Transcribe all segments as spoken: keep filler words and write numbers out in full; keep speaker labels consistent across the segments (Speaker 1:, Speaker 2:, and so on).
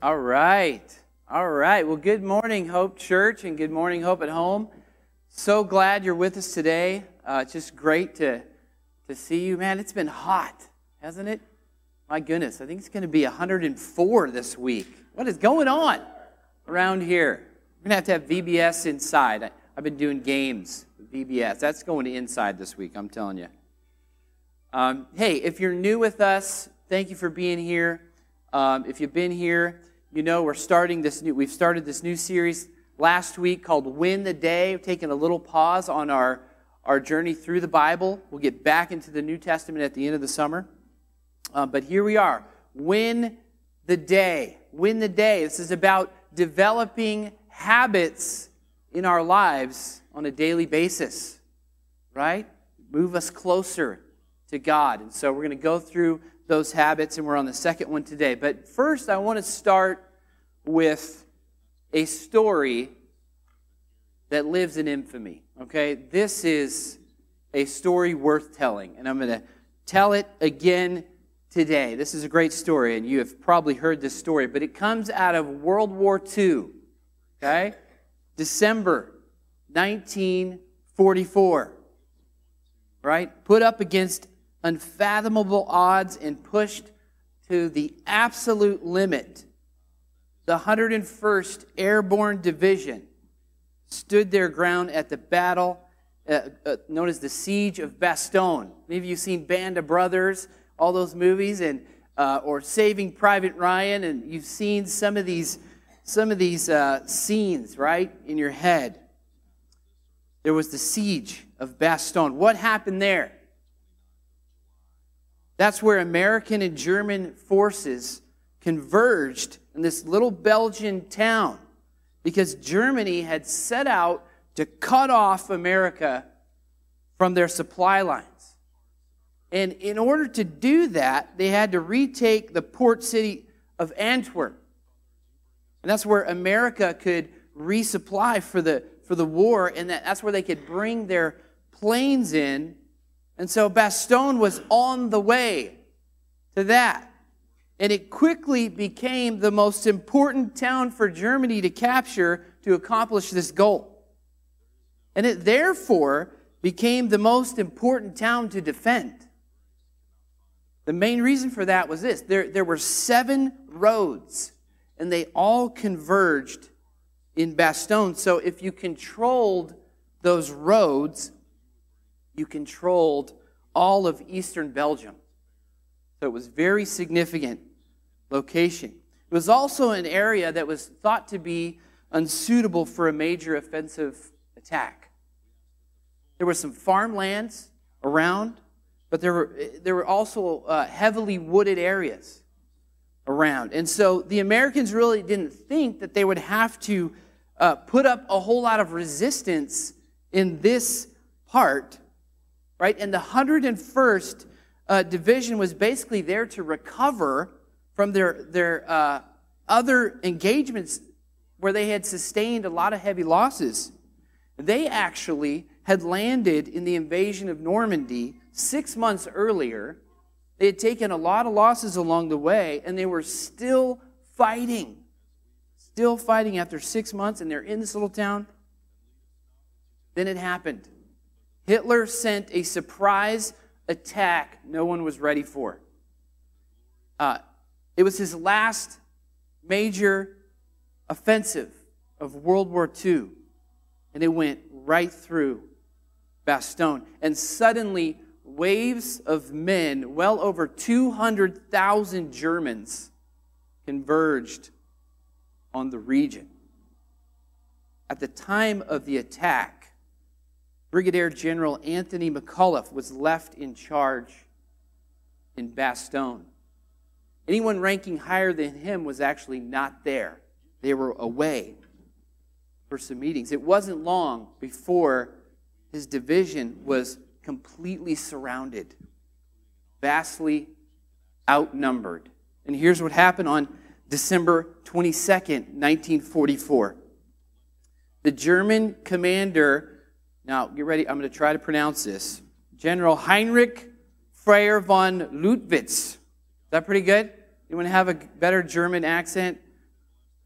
Speaker 1: All right. All right. Well, good morning, Hope Church, and good morning, Hope at Home. So glad you're with us today. Uh, it's just great to, to see you. Man, it's been hot, hasn't it? My goodness, I think it's going to be one hundred four this week. What is going on around here? We're going to have to have V B S inside. I, I've been doing games with V B S. That's going to inside this week, I'm telling you. Um, hey, if you're new with us, thank you for being here. Um, if you've been here, you know we're starting this new. We've started this new series last week called "Win the Day." We've taken a little pause on our our journey through the Bible. We'll get back into the New Testament at the end of the summer. Uh, but here we are. Win the day. Win the day. This is about developing habits in our lives on a daily basis, right? Move us closer to God. And so we're going to go through those habits, and we're on the second one today. But first, I want to start with a story that lives in infamy, okay? This is a story worth telling, and I'm going to tell it again today. This is a great story, and you have probably heard this story, but it comes out of World War Two, okay? December nineteen forty-four, right? Put up against unfathomable odds and pushed to the absolute limit. The one hundred first Airborne Division stood their ground at the battle uh, uh, known as the Siege of Bastogne. Maybe of you seen Band of Brothers, all those movies, and uh, or Saving Private Ryan, and you've seen some of these some of these uh, scenes, right, in your head. There was the Siege of Bastogne. What happened there? That's where American and German forces converged in this little Belgian town because Germany had set out to cut off America from their supply lines. And in order to do that, they had to retake the port city of Antwerp. And that's where America could resupply for the, for the war, and that, that's where they could bring their planes in. And so Bastogne was on the way to that. And it quickly became the most important town for Germany to capture to accomplish this goal. And it therefore became the most important town to defend. The main reason for that was this. There, there were seven roads, and they all converged in Bastogne. So if you controlled those roads, you controlled all of eastern Belgium. So it was a very significant location. It was also an area that was thought to be unsuitable for a major offensive attack. There were some farmlands around, but there were there were also uh, heavily wooded areas around. And so the Americans really didn't think that they would have to uh, put up a whole lot of resistance in this part, right? And the one hundred first uh, Division was basically there to recover from their, their uh, other engagements where they had sustained a lot of heavy losses. They actually had landed in the invasion of Normandy six months earlier. They had taken a lot of losses along the way, and they were still fighting. Still fighting after six months, and they're in this little town. Then it happened. Hitler sent a surprise attack no one was ready for. Uh, it was his last major offensive of World War Two, and it went right through Bastogne. And suddenly, waves of men, well over two hundred thousand Germans, converged on the region. At the time of the attack, Brigadier General Anthony McAuliffe was left in charge in Bastogne. Anyone ranking higher than him was actually not there. They were away for some meetings. It wasn't long before his division was completely surrounded, vastly outnumbered. And here's what happened on December twenty-second, nineteen forty-four. The German commander, now get ready, I'm going to try to pronounce this, General Heinrich Freyer von Luttwitz. Is that pretty good? You want to have a better German accent?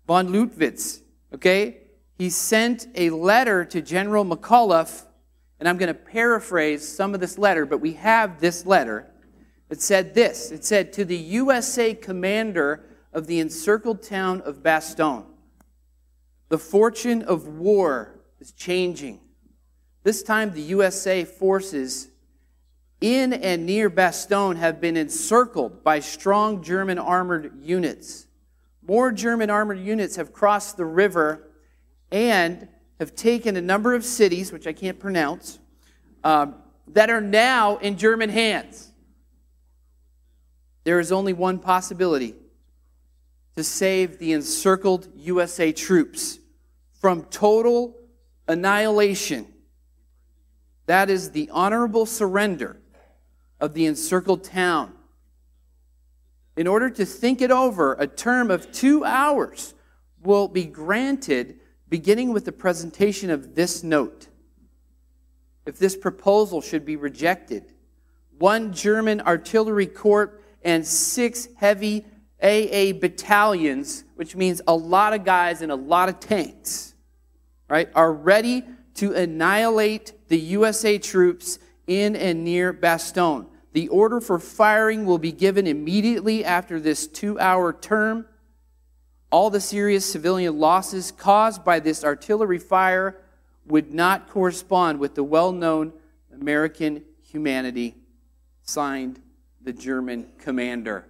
Speaker 1: von Lüttwitz, okay? He sent a letter to General McAuliffe, and I'm going to paraphrase some of this letter, but we have this letter. It said this. It said, to the U S A commander of the encircled town of Bastogne, the fortune of war is changing. This time the U S A forces in and near Bastogne have been encircled by strong German armored units. More German armored units have crossed the river and have taken a number of cities, which I can't pronounce, um, that are now in German hands. There is only one possibility: to save the encircled U S A troops from total annihilation. That is the honorable surrender of the encircled town. In order to think it over, a term of two hours will be granted, beginning with the presentation of this note. If this proposal should be rejected, one German artillery corps and six heavy A A battalions, which means a lot of guys and a lot of tanks, right, are ready to annihilate the U S A troops in and near Bastogne. The order for firing will be given immediately after this two-hour term. All the serious civilian losses caused by this artillery fire would not correspond with the well-known American humanity. Signed, the German commander.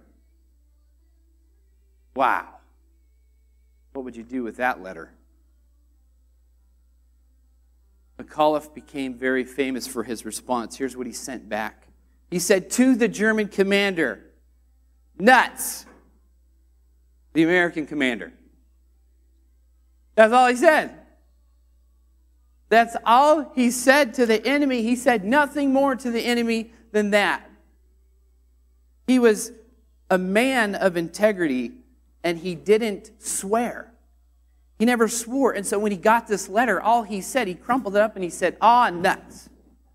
Speaker 1: Wow. What would you do with that letter? McAuliffe became very famous for his response. Here's what he sent back. He said, to the German commander, nuts. The American commander. That's all he said. That's all he said to the enemy. He said nothing more to the enemy than that. He was a man of integrity, and he didn't swear. He never swore. And so when he got this letter, all he said, he crumpled it up and he said, ah, nuts.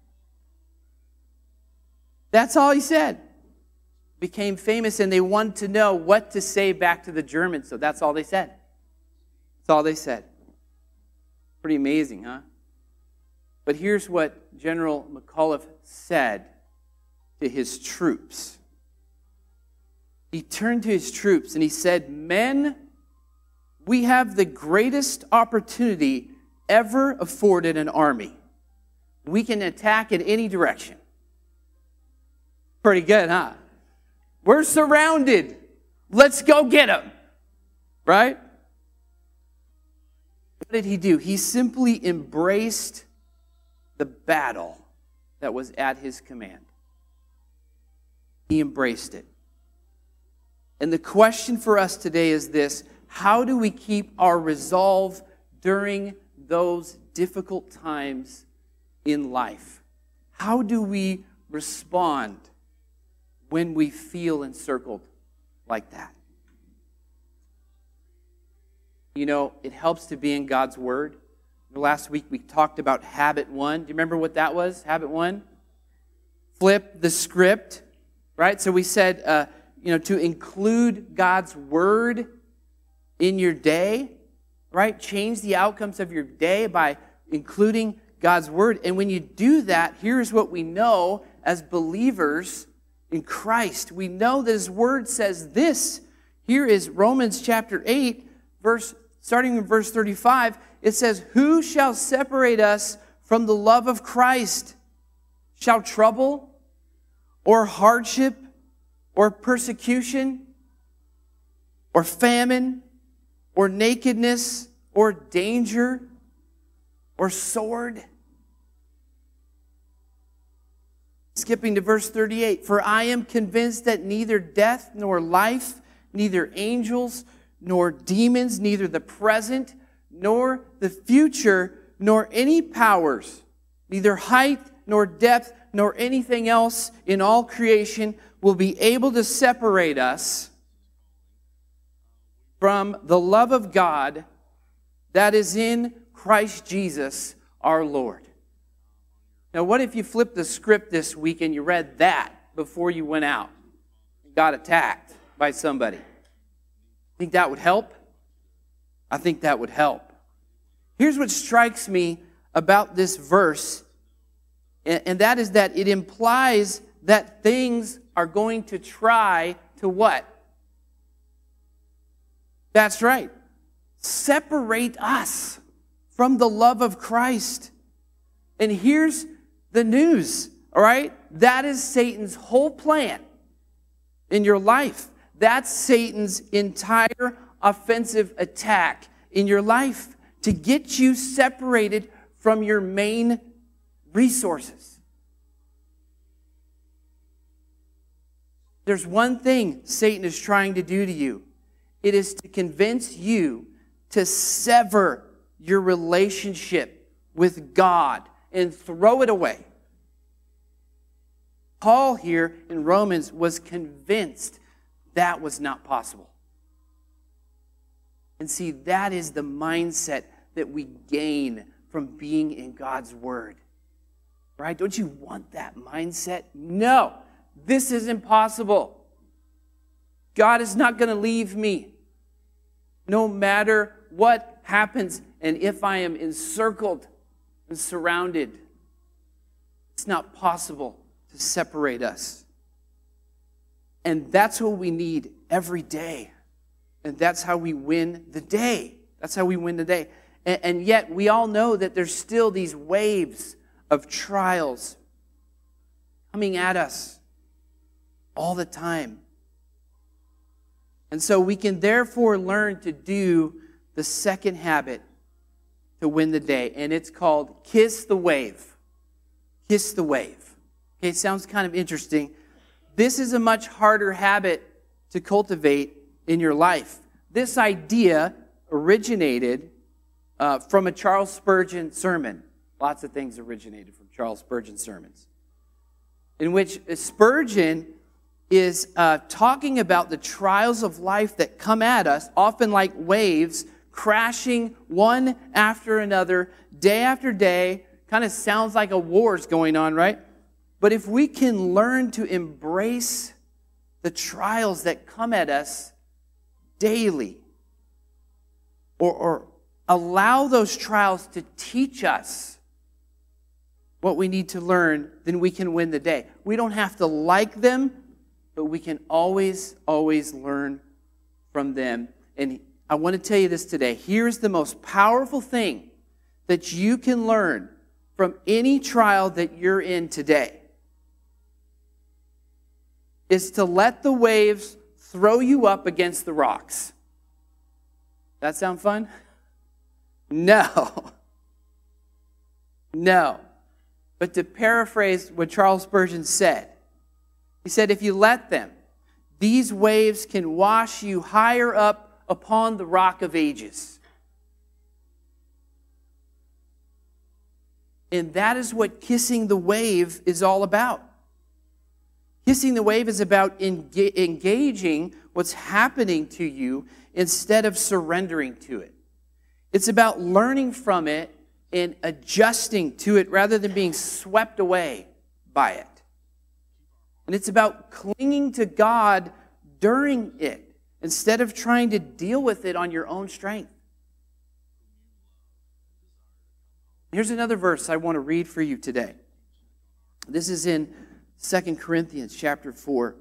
Speaker 1: That's all he said. Became famous, and they wanted to know what to say back to the Germans, so that's all they said. That's all they said. Pretty amazing, huh? But here's what General McAuliffe said to his troops. He turned to his troops and he said, men, we have the greatest opportunity ever afforded an army. We can attack in any direction. Pretty good, huh? We're surrounded. Let's go get them. Right? What did he do? He simply embraced the battle that was at his command. He embraced it. And the question for us today is this: how do we keep our resolve during those difficult times in life? How do we respond when we feel encircled like that? You know, it helps to be in God's Word. Last week we talked about habit one. Do you remember what that was? Habit one? Flip the script, right? So we said, uh, you know, to include God's Word in your day, right? Change the outcomes of your day by including God's Word. And when you do that, here's what we know as believers in Christ. We know that His Word says this. Here is Romans chapter eight, verse starting in verse thirty-five. It says, who shall separate us from the love of Christ? Shall trouble or hardship or persecution or famine or nakedness or danger or sword? Skipping to verse thirty-eight. For I am convinced that neither death nor life, neither angels nor demons, neither the present nor the future, nor any powers, neither height nor depth nor anything else in all creation will be able to separate us from the love of God that is in Christ Jesus our Lord. Now, what if you flipped the script this week and you read that before you went out and got attacked by somebody? Think that would help? I think that would help. Here's what strikes me about this verse, and that is that it implies that things are going to try to what? That's right. Separate us from the love of Christ. And here's the news, all right? That is Satan's whole plan in your life. That's Satan's entire offensive attack in your life, to get you separated from your main resources. There's one thing Satan is trying to do to you. It is to convince you to sever your relationship with God and throw it away. Paul here in Romans was convinced that was not possible. And see, that is the mindset that we gain from being in God's Word. Right? Don't you want that mindset? No, this is impossible. God is not going to leave me. No matter what happens, and if I am encircled and surrounded, it's not possible to separate us. And that's what we need every day. And that's how we win the day. That's how we win the day. And, and yet we all know that there's still these waves of trials coming at us all the time. And so we can therefore learn to do the second habit to win the day. And it's called kiss the wave. Kiss the wave. Okay, it sounds kind of interesting. This is a much harder habit to cultivate in your life. This idea originated uh, from a Charles Spurgeon sermon. Lots of things originated from Charles Spurgeon sermons, in which Spurgeon is uh, talking about the trials of life that come at us, often like waves, crashing one after another, day after day. Kind of sounds like a war's going on, right? But if we can learn to embrace the trials that come at us daily, or, or allow those trials to teach us what we need to learn, then we can win the day. We don't have to like them, but we can always, always learn from them. And I want to tell you this today. Here's the most powerful thing that you can learn from any trial that you're in today, is to let the waves throw you up against the rocks. That sound fun? No. No. But to paraphrase what Charles Spurgeon said, he said, if you let them, these waves can wash you higher up upon the rock of ages. And that is what kissing the wave is all about. Kissing the wave is about enga- engaging what's happening to you instead of surrendering to it. It's about learning from it and adjusting to it rather than being swept away by it. And it's about clinging to God during it instead of trying to deal with it on your own strength. Here's another verse I want to read for you today. This is in Second Corinthians chapter four.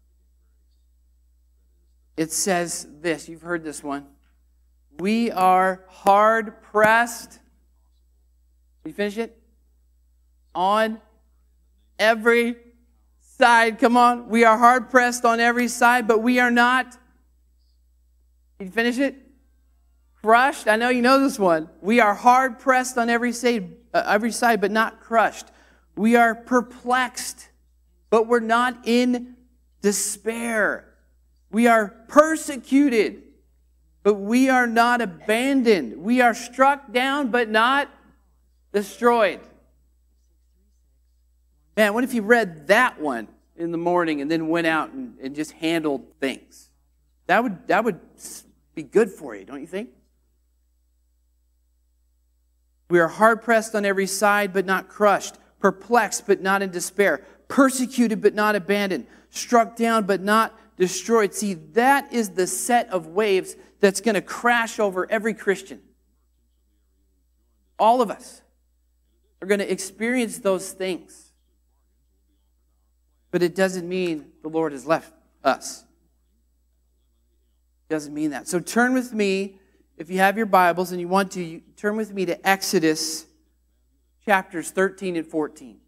Speaker 1: It says this, you've heard this one. We are hard pressed. You finish it? On every side. Come on. We are hard pressed on every side, but we are not. Can you finish it? Crushed. I know you know this one. We are hard pressed on every side, uh, every side, but not crushed. We are perplexed, but we're not in despair. We are persecuted, but we are not abandoned. We are struck down, but not destroyed. Man, what if you read that one in the morning and then went out and, and just handled things? That would, that would be good for you, don't you think? We are hard-pressed on every side, but not crushed. Perplexed, but not in despair. Persecuted, but not abandoned. Struck down, but not destroyed. See, that is the set of waves that's going to crash over every Christian. All of us are going to experience those things. But it doesn't mean the Lord has left us. It doesn't mean that. So turn with me, if you have your Bibles and you want to, you turn with me to Exodus chapters thirteen and fourteen.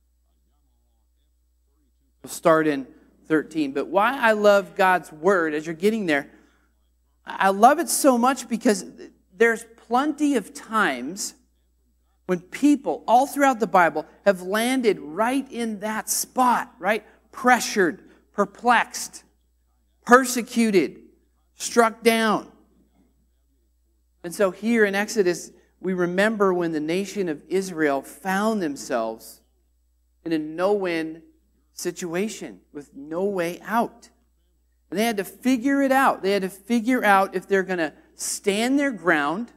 Speaker 1: We'll start in thirteen. But why I love God's Word, as you're getting there, I love it so much because there's plenty of times when people all throughout the Bible have landed right in that spot, right? Pressured, perplexed, persecuted, struck down. And so here in Exodus, we remember when the nation of Israel found themselves in a no-win situation with no way out. And they had to figure it out. They had to figure out if they're going to stand their ground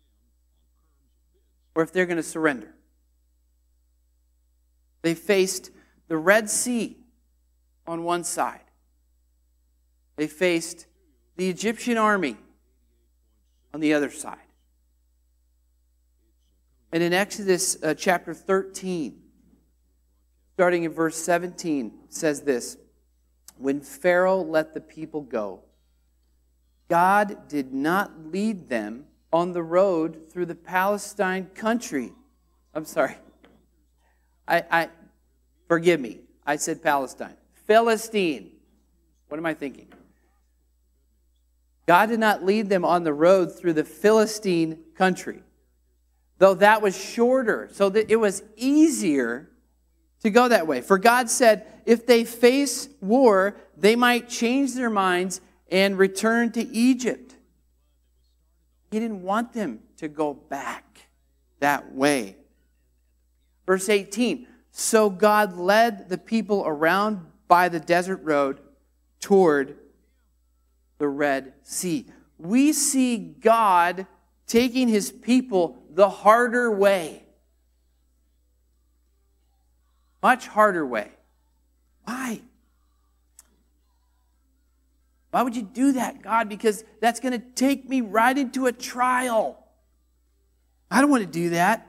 Speaker 1: or if they're going to surrender. They faced the Red Sea on one side. They faced the Egyptian army on the other side. And in Exodus uh, chapter thirteen, starting in verse seventeen, says this: when Pharaoh let the people go, God did not lead them on the road through the Palestine country. I'm sorry. I, I forgive me. I said Palestine. Philistine. What am I thinking? God did not lead them on the road through the Philistine country, though that was shorter, so that it was easier to go that way. For God said, if they face war, they might change their minds and return to Egypt. He didn't want them to go back that way. Verse eighteen, so God led the people around by the desert road toward the Red Sea. We see God taking His people the harder way. Much harder way. Why? Why would you do that, God? Because that's going to take me right into a trial. I don't want to do that.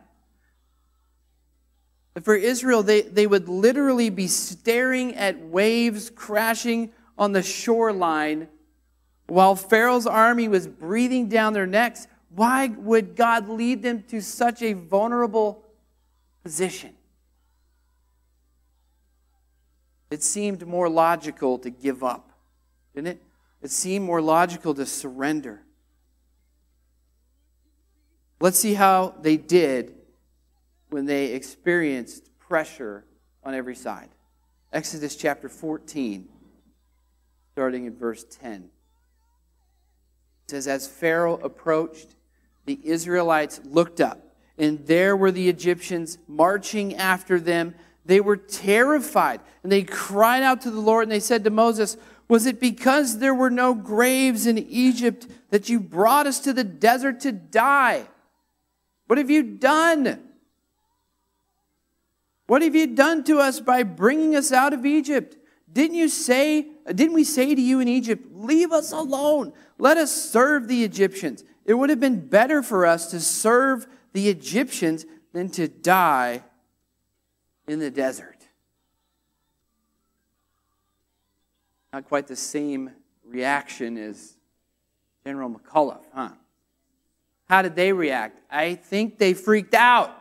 Speaker 1: For Israel, they, they would literally be staring at waves crashing on the shoreline while Pharaoh's army was breathing down their necks. Why would God lead them to such a vulnerable position? It seemed more logical to give up, didn't it? It seemed more logical to surrender. Let's see how they did when they experienced pressure on every side. Exodus chapter fourteen, starting in verse ten. It says, as Pharaoh approached, the Israelites looked up, and there were the Egyptians marching after them. They were terrified, and they cried out to the Lord, and they said to Moses, was it because there were no graves in Egypt that you brought us to the desert to die? What have you done? What have you done to us by bringing us out of Egypt? Didn't you say, didn't we say to you in Egypt, leave us alone, let us serve the Egyptians? It would have been better for us to serve the Egyptians than to die in the desert. Not quite the same reaction as General McCullough, huh? How did they react? I think they freaked out.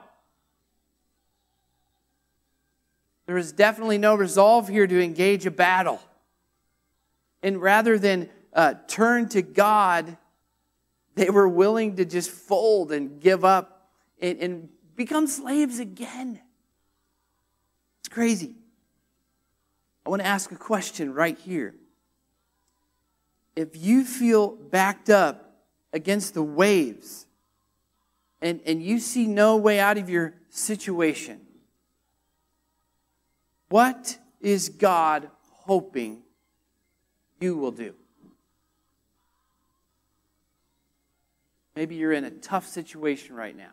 Speaker 1: There was definitely no resolve here to engage a battle. And rather than uh, turn to God, they were willing to just fold and give up and, and become slaves again. It's crazy. I want to ask a question right here. If you feel backed up against the waves and, and you see no way out of your situation, what is God hoping you will do? Maybe you're in a tough situation right now.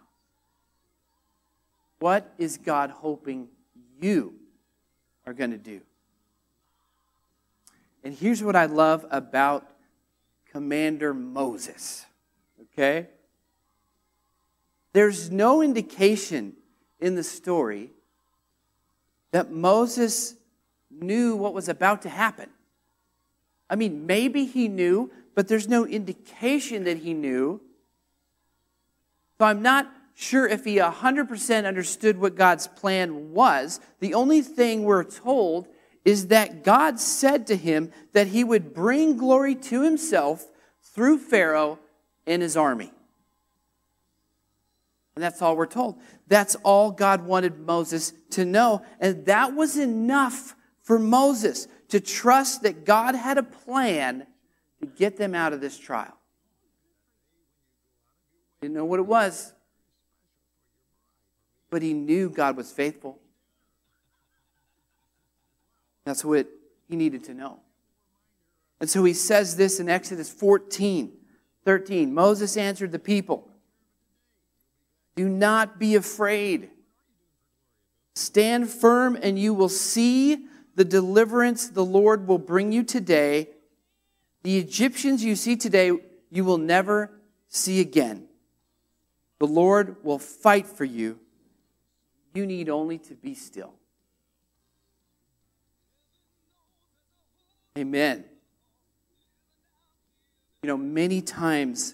Speaker 1: What is God hoping you are going to do? And here's what I love about Commander Moses. Okay? There's no indication in the story that Moses knew what was about to happen. I mean, maybe he knew, but there's no indication that he knew. So I'm not sure if he one hundred percent understood what God's plan was. The only thing we're told is that God said to him that he would bring glory to himself through Pharaoh and his army. And that's all we're told. That's all God wanted Moses to know. And that was enough for Moses to trust that God had a plan to get them out of this trial. Didn't know what it was, but he knew God was faithful. That's what he needed to know. And so he says this in Exodus fourteen, thirteen. Moses answered the people, "Do not be afraid. Stand firm and you will see the deliverance the Lord will bring you today. The Egyptians you see today, you will never see again. The Lord will fight for you. You need only to be still." Amen. You know, many times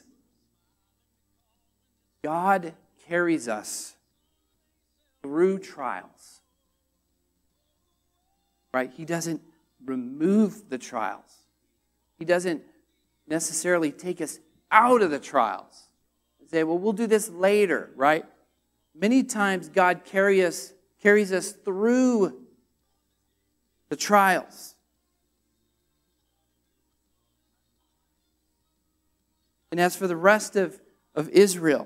Speaker 1: God carries us through trials. Right? He doesn't remove the trials. He doesn't necessarily take us out of the trials and say, well, we'll do this later, right? Many times God carry us, carries us through the trials. And as for the rest of, of Israel,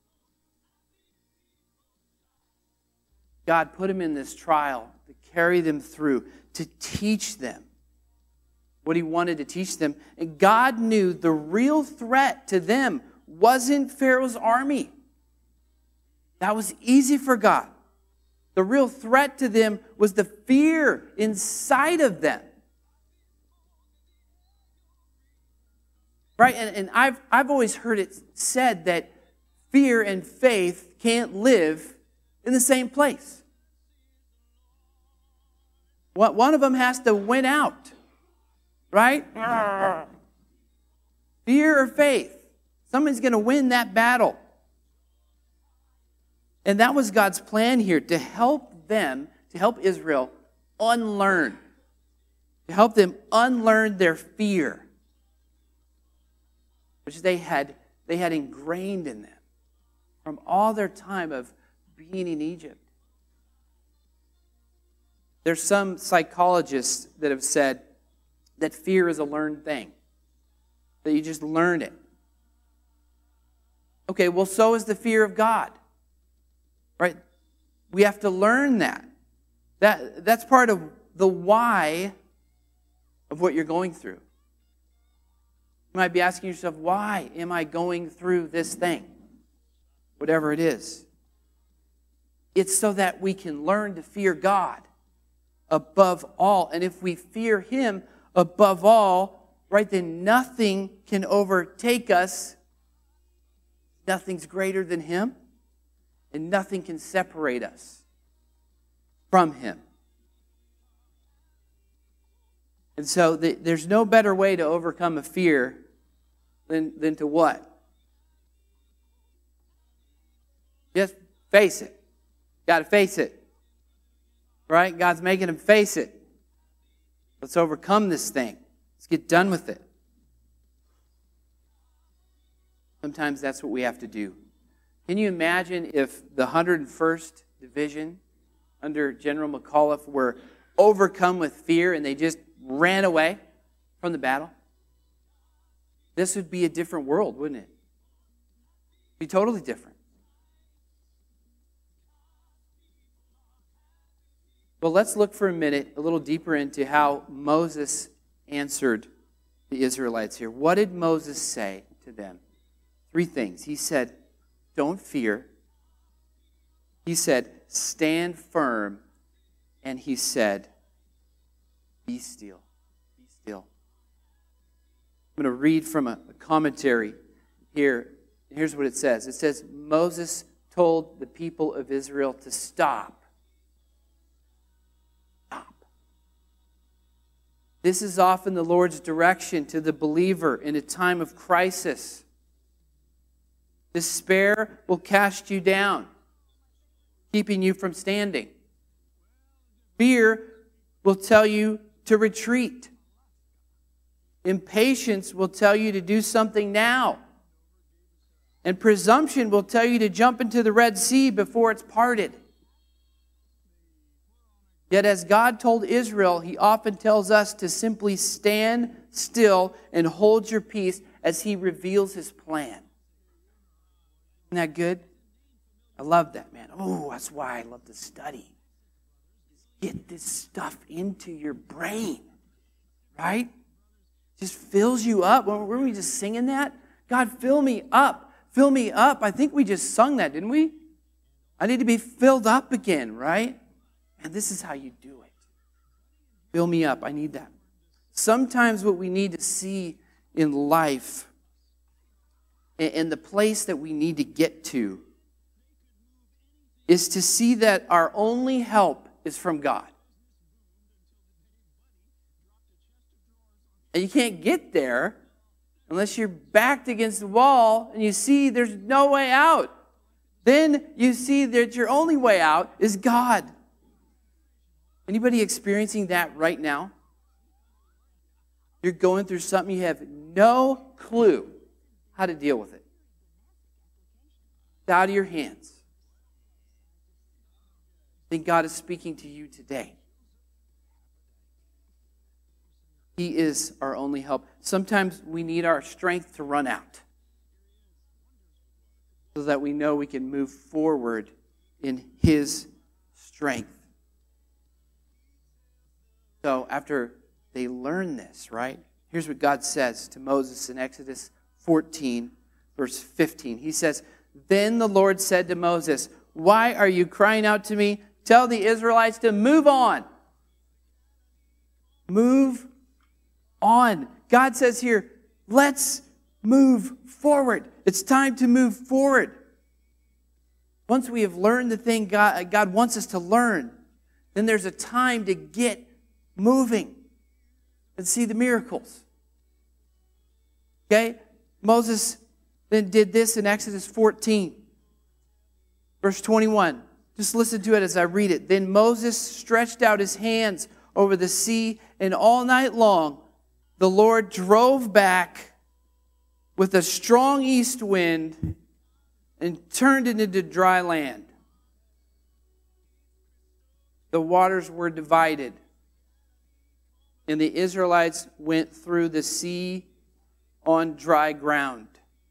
Speaker 1: God put them in this trial to carry them through, to teach them what he wanted to teach them. And God knew the real threat to them wasn't Pharaoh's army. That was easy for God. The real threat to them was the fear inside of them. Right? And, and I've, I've always heard it said that fear and faith can't live in the same place. One of them has to win out. Right? Fear or faith. Someone's going to win that battle. And that was God's plan here, to help them, to help Israel unlearn. To help them unlearn their fear, which they had, they had ingrained in them from all their time of being in Egypt. There's some psychologists that have said that fear is a learned thing, that you just learn it. Okay, well, so is the fear of God, right? We have to learn that. That that's part of the why of what you're going through. You might be asking yourself, why am I going through this thing? Whatever it is. It's so that we can learn to fear God above all. And if we fear him above all, right, then nothing can overtake us. Nothing's greater than him. And nothing can separate us from him. And so the, there's no better way to overcome a fear than, than to what? Just face it. Got to face it. Right? God's making him face it. Let's overcome this thing. Let's get done with it. Sometimes that's what we have to do. Can you imagine if the one hundred first Division under General McAuliffe were overcome with fear and they just ran away from the battle? This would be a different world, wouldn't it? It'd be totally different. Well, let's look for a minute a little deeper into how Moses answered the Israelites here. What did Moses say to them? Three things. He said, don't fear. He said, stand firm. And he said, be still. Be still. I'm going to read from a, a commentary here. Here's what it says. It says, Moses told the people of Israel to stop. Stop. This is often the Lord's direction to the believer in a time of crisis. Despair will cast you down, keeping you from standing. Fear will tell you to retreat. Impatience will tell you to do something now. And presumption will tell you to jump into the Red Sea before it's parted. Yet as God told Israel, He often tells us to simply stand still and hold your peace as He reveals His plan. Isn't that good? I love that, man. Oh, that's why I love to study. Get this stuff into your brain, right? Just fills you up. Weren't we just singing that? God, fill me up. Fill me up. I think we just sung that, didn't we? I need to be filled up again, right? And this is how you do it. Fill me up. I need that. Sometimes what we need to see in life and the place that we need to get to is to see that our only help is from God. And you can't get there unless you're backed against the wall and you see there's no way out. Then you see that your only way out is God. Anybody experiencing that right now? You're going through something, you have no clue how to deal with it. It's out of your hands. I think God is speaking to you today. He is our only help. Sometimes we need our strength to run out so that we know we can move forward in His strength. So after they learn this, right? Here's what God says to Moses in Exodus fourteen, verse fifteen. He says, Then the Lord said to Moses, Why are you crying out to me? Tell the Israelites to move on. Move on. God says here, let's move forward. It's time to move forward. Once we have learned the thing God, God wants us to learn, then there's a time to get moving and see the miracles. Okay? Moses then did this in Exodus fourteen, verse twenty-one. Just listen to it as I read it. Then Moses stretched out his hands over the sea, and all night long the Lord drove back with a strong east wind and turned it into dry land. The waters were divided, and the Israelites went through the sea on dry ground.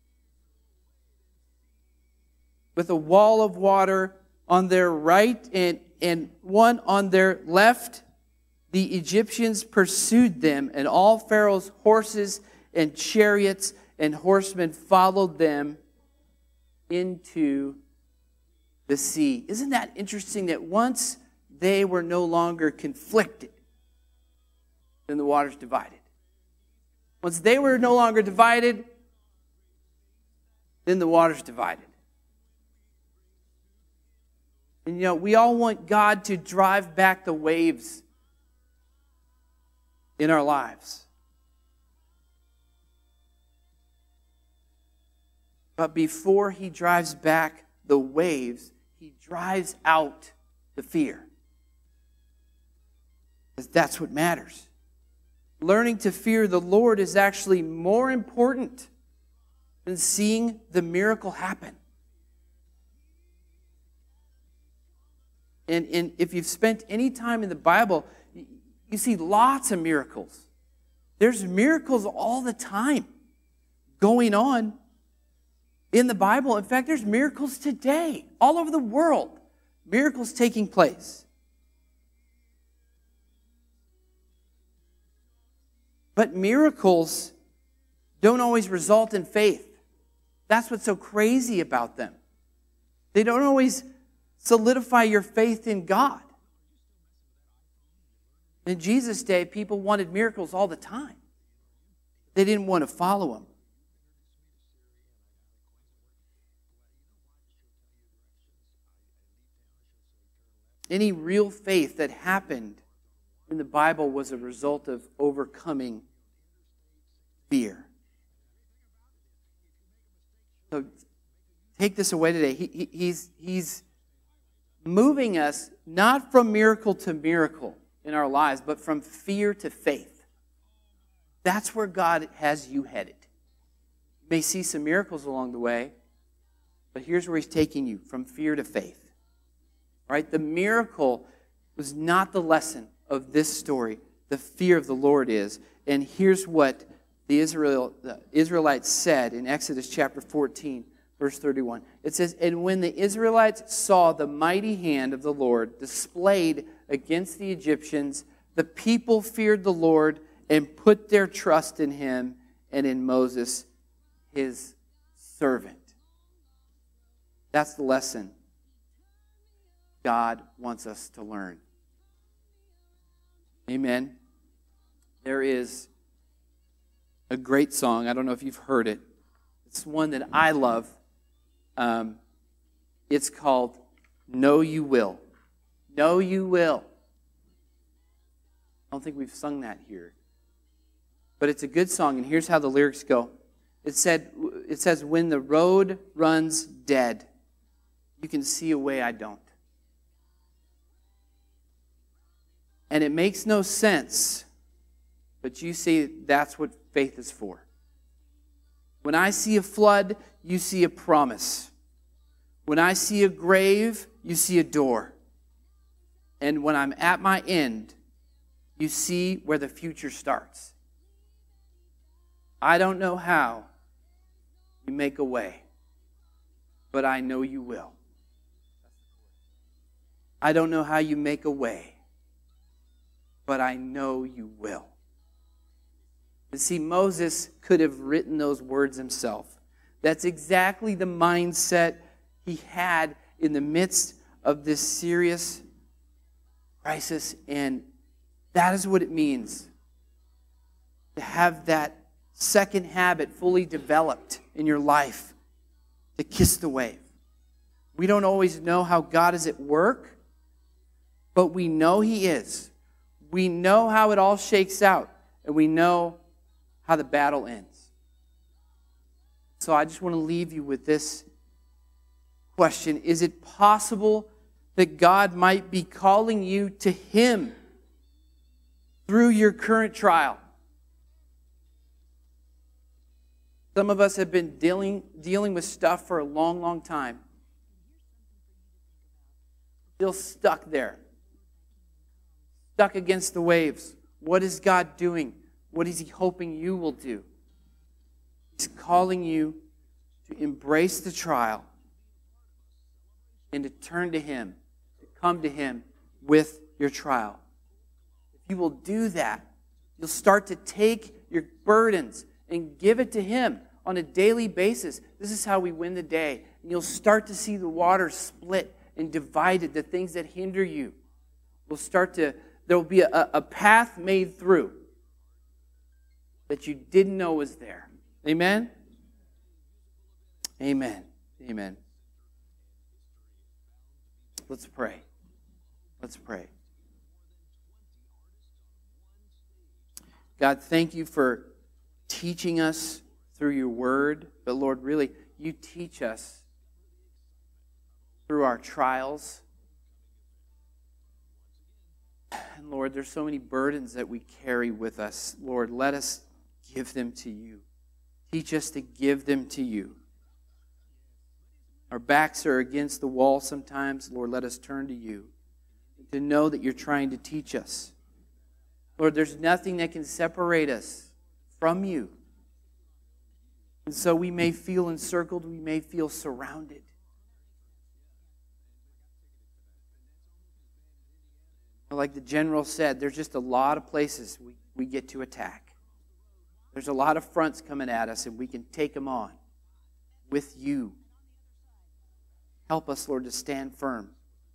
Speaker 1: With a wall of water on their right and, and one on their left, the Egyptians pursued them, and all Pharaoh's horses and chariots and horsemen followed them into the sea. Isn't that interesting that once they were no longer conflicted, then the waters divided. Once they were no longer divided, then the waters divided. And you know, we all want God to drive back the waves in our lives. But before He drives back the waves, He drives out the fear. Because that's what matters. Learning to fear the Lord is actually more important than seeing the miracle happen. And, and if you've spent any time in the Bible, you see lots of miracles. There's miracles all the time going on in the Bible. In fact, there's miracles today, all over the world. Miracles taking place. But miracles don't always result in faith. That's what's so crazy about them. They don't always solidify your faith in God. In Jesus' day, people wanted miracles all the time. They didn't want to follow him. Any real faith that happened in the Bible was a result of overcoming fear. So take this away today. He, he, he's, he's moving us not from miracle to miracle in our lives, but from fear to faith. That's where God has you headed. You may see some miracles along the way, but here's where he's taking you, from fear to faith. Right? The miracle was not the lesson of this story. The fear of the Lord is. And here's what the, Israel, the Israelites said in Exodus chapter fourteen, verse thirty-one. It says, "And when the Israelites saw the mighty hand of the Lord displayed against the Egyptians, the people feared the Lord and put their trust in him and in Moses, his servant." That's the lesson God wants us to learn. Amen. There is a great song. I don't know if you've heard it. It's one that I love. Um, it's called "Know You Will." Know you will. I don't think we've sung that here. But it's a good song, and here's how the lyrics go. It said, it says, "When the road runs dead, you can see a way I don't. And it makes no sense, but you see that's what faith is for. When I see a flood, you see a promise. When I see a grave, you see a door. And when I'm at my end, you see where the future starts. I don't know how you make a way, but I know you will. I don't know how you make a way, but I know you will." And see, Moses could have written those words himself. That's exactly the mindset he had in the midst of this serious crisis. And that is what it means to have that second habit fully developed in your life, to kiss the wave. We don't always know how God is at work, but we know he is. We know how it all shakes out, and we know how the battle ends. So I just want to leave you with this question. Is it possible that God might be calling you to him through your current trial? Some of us have been dealing, dealing with stuff for a long, long time. Still stuck there. Stuck against the waves. What is God doing? What is he hoping you will do? He's calling you to embrace the trial and to turn to him, to come to him with your trial. If you will do that, you'll start to take your burdens and give it to him on a daily basis. This is how we win the day. And you'll start to see the water split and divided, the things that hinder you. Will start to There will be a, a path made through that you didn't know was there. Amen? Amen. Amen. Let's pray. Let's pray. God, thank you for teaching us through your word. But Lord, really, you teach us through our trials. And Lord, there's so many burdens that we carry with us. Lord, let us give them to you. Teach us to give them to you. Our backs are against the wall sometimes. Lord, let us turn to you. To know that you're trying to teach us. Lord, there's nothing that can separate us from you. And so we may feel encircled, we may feel surrounded. Like the general said, there's just a lot of places we, we get to attack. There's a lot of fronts coming at us, and we can take them on with you. Help us, Lord, to stand firm.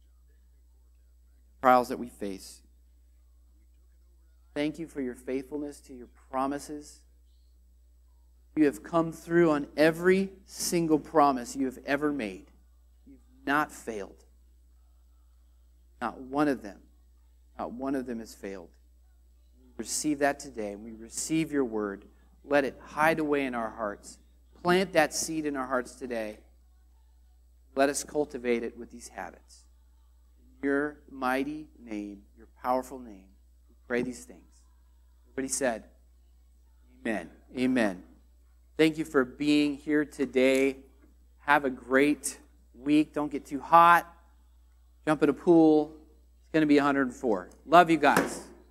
Speaker 1: Trials that we face. Thank you for your faithfulness to your promises. You have come through on every single promise you have ever made. You've not failed. Not one of them. Not one of them has failed. We receive that today. We receive your word. Let it hide away in our hearts. Plant that seed in our hearts today. Let us cultivate it with these habits. In your mighty name, your powerful name, we pray these things. Everybody said, amen. Amen. Thank you for being here today. Have a great week. Don't get too hot. Jump in a pool. It's going to be one hundred four. Love you guys.